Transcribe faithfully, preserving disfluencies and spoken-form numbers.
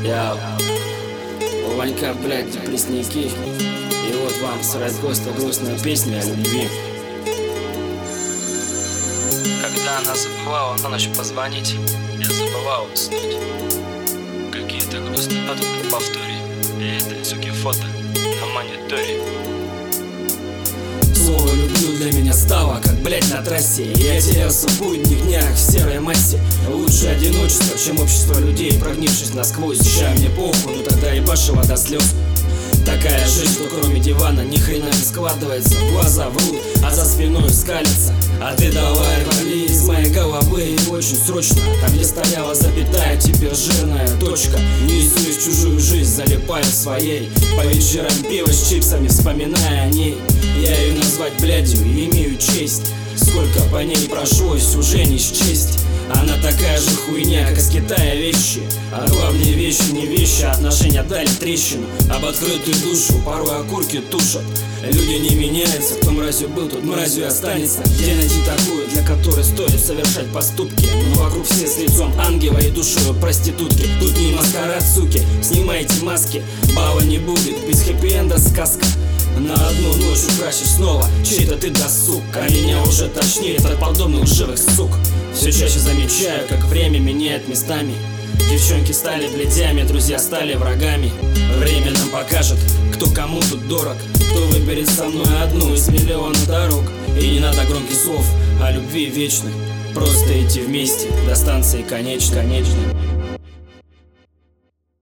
Я у Ванька, блядь, лесники. И вот вам с Райгоста грустная песня о любви. Когда она забывала на ночь позвонить, я забывал уснуть. Какие-то грустные ноты по повторе, и это суки фото на мониторе. Слово «люблю» для меня стало, как, блядь, на трассе. Я терялся в будних днях в серой массе. Лучше одиночество, чем общество людей, прогнившись насквозь. Ща мне похуй, но тогда ебашила до слез. Такая жизнь, что кроме дивана ни хрена не складывается. Глаза врут, а за спиной скалятся. А ты давай вали из моей головы, и очень срочно. Там, где стояла запятая, теперь жирная точка. Не в чужую жизнь, залипаю своей. По вечерам пиво с чипсами, вспоминая о ней. Я ее назвать блядью имею честь. Сколько по ней прошлось, уже не счесть. Она такая же хуйня, как из Китая вещи. А главные вещи не вещи, а отношения дали трещину. Об открытую душу порой окурки тушат. Люди не меняются, кто мразью был, тот мразью и останется. Где найти такую, для которой стоит совершать поступки? Но вокруг все с лицом ангела и душою проститутки. Тут не маскарад, суки, снимайте маски. Бала не будет, без хэппи-энда сказка. На одну ночь украсишь снова чей-то ты досуг. А меня уже тошнит от подобных лживых сук. Все чаще замечаю, как время меняет местами. Девчонки стали блядями, друзья стали врагами. Время нам покажет, кто кому тут дорог. Кто выберет со мной одну из миллиона дорог. И не надо громких слов о любви вечной. Просто идти вместе до станции конечной.